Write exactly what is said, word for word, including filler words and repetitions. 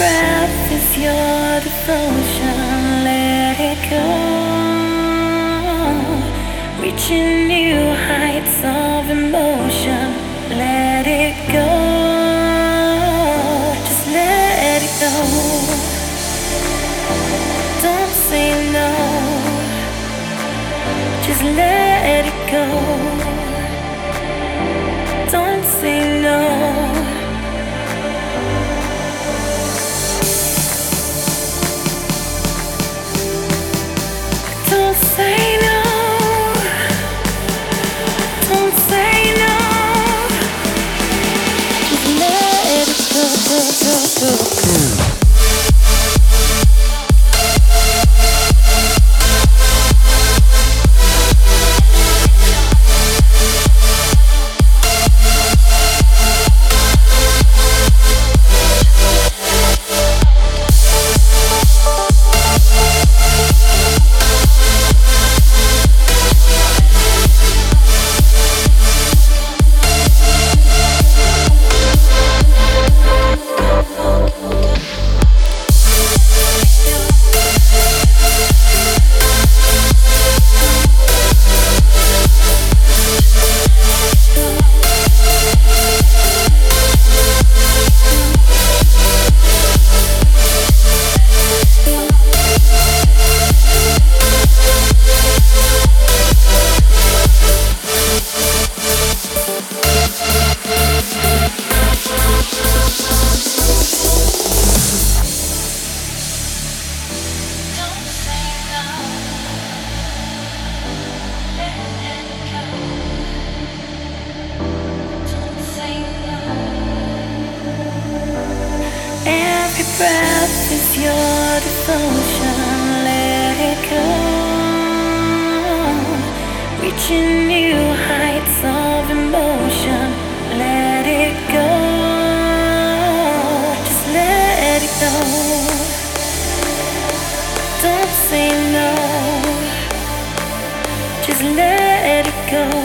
breath is your devotion. Let it go. Reaching new heights of emotion. Let it go. Just let it go. Don't say no. Just let it go. Don't say no. Don't say no. Don't say no. Just let it go, go, go, go. Every breath is your devotion. Let it go. Reaching new heights of emotion. Let it go. Just let it go. Don't say no. Just let it go.